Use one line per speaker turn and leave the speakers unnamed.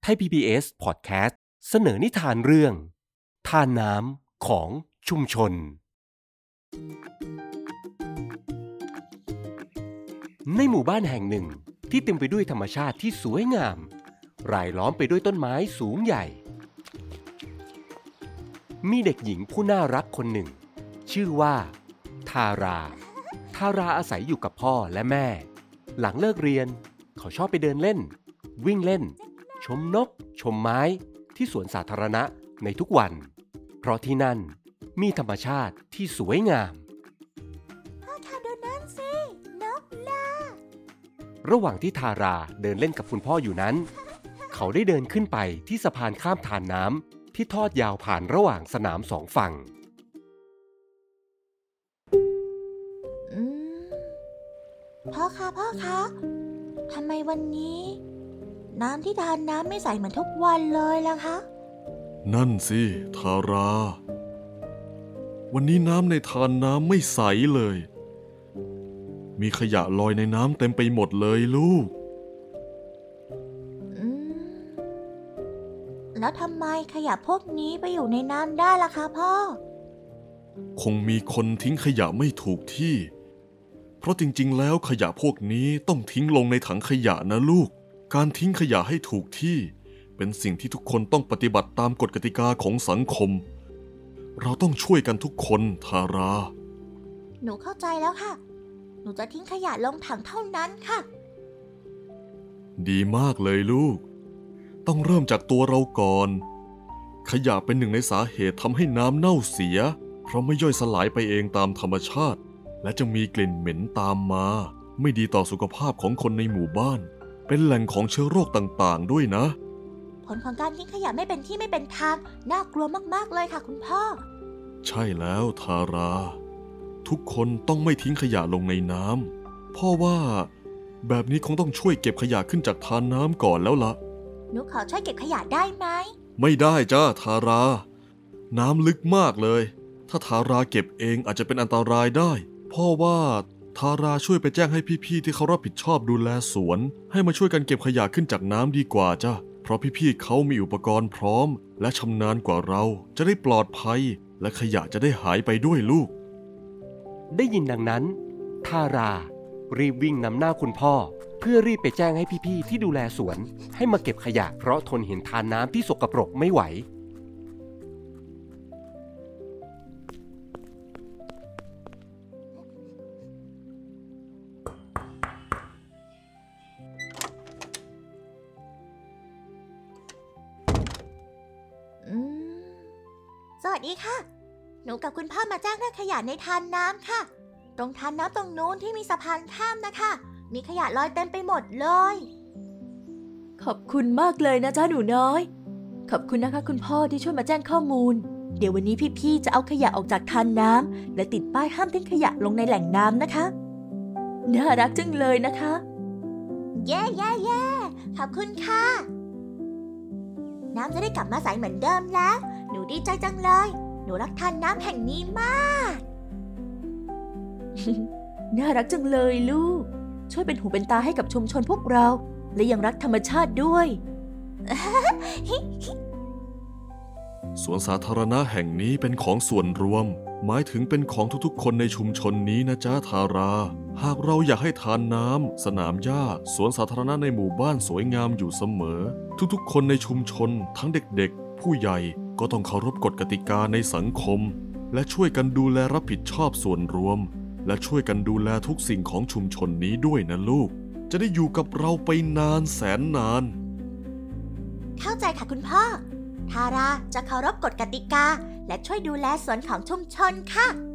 Thai PBS Podcast เสนอนิทานเรื่องทานน้ำของชุมชนในหมู่บ้านแห่งหนึ่งที่เต็มไปด้วยธรรมชาติที่สวยงามรายล้อมไปด้วยต้นไม้สูงใหญ่มีเด็กหญิงผู้น่ารักคนหนึ่งชื่อว่าทาราอาศัยอยู่กับพ่อและแม่หลังเลิกเรียนเขาชอบไปเดินเล่นวิ่งเล่นชมนกชมไม้ที่สวนสาธารณะในทุกวันเพราะที่นั่นมีธรรมชาติที่สวยงาม
พ่อคะดูนั่นสินกล่ะ
ระหว่างที่ทาราเดินเล่นกับคุณพ่ออยู่นั้นเขาได้เดินขึ้นไปที่สะพานข้ามทานน้ำที่ทอดยาวผ่านระหว่างสนามสองฝั่ง
พ่อคะทำไมวันนี้น้ำที่ทานน้ำไม่ใสเหมือนทุกวันเลยล่ะคะ
นั่นสิทาราวันนี้น้ำในทานน้ำไม่ใสเลยมีขยะลอยในน้ำเต็มไปหมดเลยลูก
แล้วทำไมขยะพวกนี้ไปอยู่ในน้ำได้ล่ะคะพ่อ
คงมีคนทิ้งขยะไม่ถูกที่เพราะจริงๆแล้วขยะพวกนี้ต้องทิ้งลงในถังขยะนะลูกการทิ้งขยะให้ถูกที่เป็นสิ่งที่ทุกคนต้องปฏิบัติตามกฎกติกาของสังคมเราต้องช่วยกันทุกคนทารา
หนูเข้าใจแล้วค่ะหนูจะทิ้งขยะลงถังเท่านั้นค่ะ
ดีมากเลยลูกต้องเริ่มจากตัวเราก่อนขยะเป็นหนึ่งในสาเหตุทำให้น้ำเน่าเสียเพราะไม่ย่อยสลายไปเองตามธรรมชาติและจะมีกลิ่นเหม็นตามมาไม่ดีต่อสุขภาพของคนในหมู่บ้านเป็นแหล่งของเชื้อโรคต่างๆด้วยนะ
ผลของการทิ้งขยะไม่เป็นที่ไม่เป็นทางน่ากลัวมากๆเลยค่ะคุณพ่อ
ใช่แล้วทาราทุกคนต้องไม่ทิ้งขยะลงในน้ำพ่อว่าแบบนี้คงต้องช่วยเก็บขยะขึ้นจากทานน้ำก่อนแล้วล่ะ
หนูขอช่วยเก็บขยะได้ไหม
ไม่ได้จ้าทาราน้ำลึกมากเลยถ้าทาราเก็บเองอาจจะเป็นอันตรายได้พ่อว่าทาราช่วยไปแจ้งให้พี่ๆที่เขารับผิดชอบดูแลสวนให้มาช่วยกันเก็บขยะขึ้นจากน้ำดีกว่าจ้ะเพราะพี่ๆเขามีอุปกรณ์พร้อมและชำนาญกว่าเราจะได้ปลอดภัยและขยะจะได้หายไปด้วยลูก
ได้ยินดังนั้นทารารีบวิ่งนำหน้าคุณพ่อเพื่อรีบไปแจ้งให้พี่ๆที่ดูแลสวนให้มาเก็บขยะเพราะทนเห็นทานน้ำที่สกปรกไม่ไหว
สวัสดีค่ะหนูกับคุณพ่อมาแจ้งเรื่องขยะในทานน้ำค่ะตรงทานน้ำตรงนู้นที่มีสะพานข้ามนะคะมีขยะลอยเต็มไปหมดเลย
ขอบคุณมากเลยนะจ๊ะหนูน้อยขอบคุณนะคะคุณพ่อที่ช่วยมาแจ้งข้อมูลเดี๋ยววันนี้พี่ๆจะเอาขยะออกจากทานน้ำและติดป้ายห้ามทิ้งขยะลงในแหล่งน้ำนะคะน่ารักจังเลยนะคะ
เย้ขอบคุณค่ะน้ำจะได้กลับมาใสเหมือนเดิมแล้วหนูดีใจจังเลยหนูรักทานน้ำแห่งนี้มาก
น่ารักจังเลยลูกช่วยเป็นหูเป็นตาให้กับชุมชนพวกเราและยังรักธรรมชาติด้วย
สวนสาธารณะแห่งนี้เป็นของส่วนรวมหมายถึงเป็นของทุกๆคนในชุมชนนี้นะจ๊ะทาราหากเราอยากให้ทานน้ำสนามหญ้าสวนสาธารณะในหมู่บ้านสวยงามอยู่เสมอทุกๆคนในชุมชนทั้งเด็กๆผู้ใหญ่ก็ต้องเคารพกฎกติกาในสังคมและช่วยกันดูแลรับผิดชอบส่วนรวมและช่วยกันดูแลทุกสิ่งของชุมชนนี้ด้วยนะลูกจะได้อยู่กับเราไปนานแสนนาน
เข้าใจค่ะคุณพ่อทาราจะเคารพกฎกติกาและช่วยดูแลสวนของชุมชนค่ะ